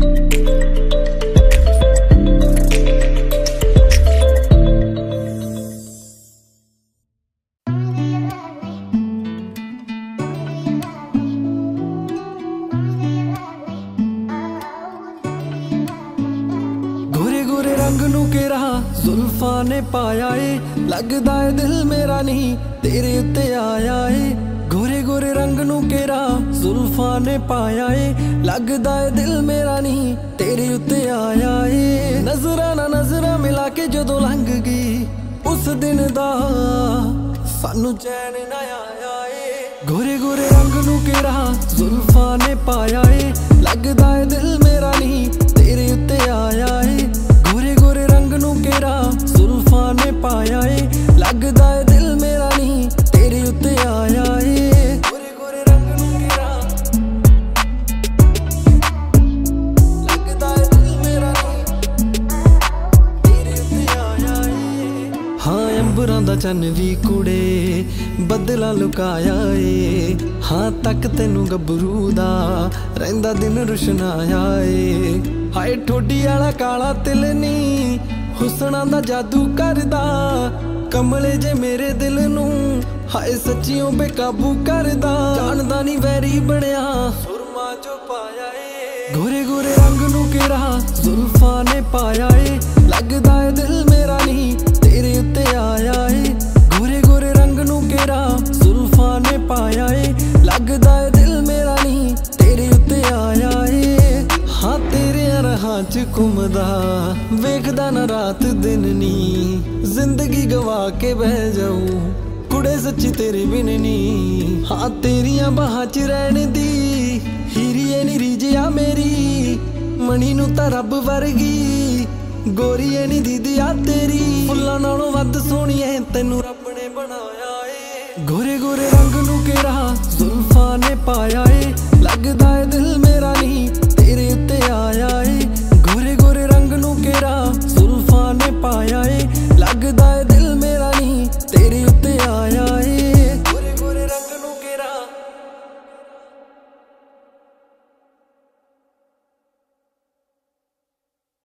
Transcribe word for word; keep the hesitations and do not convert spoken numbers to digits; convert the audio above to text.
जुल्फां ने पाया ए लगदा है दिल मेरा नहीं तेरे उत्ते आया ए गोरे गोरे रंग नू केरा जुल्फां ने पाया ए लगदा है दिल मेरा नहीं तेरे उत्ते आया ए नजरा ना नजरा मिला के जदों लंघ गई उस दिन दा सानू चैन ना आया ए गोरे गोरे रंग नू केरा जुल्फां ने पाया ए लगदा है दिल मेरा नहीं तेरे उत्ते आया ए गोरे गोरे रंग नू केरा जुल्फां ने पाया ए लगदा है दिल मेरा नहीं तेरे उत्ते आया ए गोरे गोरे रंग नू केरा लगदा है दिल मेरा नहीं तेरे उत्ते आया ए हाँ अंबरां दा चन्न वी कुड़े बदला लुकाया ए हाँ तक तेनू गबरू दा रहिंदा दिन रुशनाया ए हाय ठोडी वाला काला तिल नी हुसना दा जादू करदा कमले जे मेरे दिल नू हाय सच्चियों बेकाबू करदा जानदा नी वैरी बनया सुरमा जो पाया ए गोरे गोरे रंग नू केरा जुल्फां ने पाया ए लगदा है दिल मेरा नहीं तेरे उत्ते आया ए गोरे गोरे रंग नू केरा जुल्फां ने पाया ए लगदा है दिल मेरा नहीं तेरे उत्ते आया ए हाँ तेरे राहां च घुमदा वेखदा ना रात दिन नी जिंदगी गवा के बह जाऊं कुड़े सच्ची तेरे बिन नी हाँ तेरियां बाहां च रहने दी हीरीए नी रीजिया मेरी मणी नू तां रब वर्गी गोरीए नी दीदिया तेरी फुल्लां नालों वध सोहणीए तैनू रब ने बनाया ए गोरे गोरे रंग नू केरा जुल्फां ने पाया ए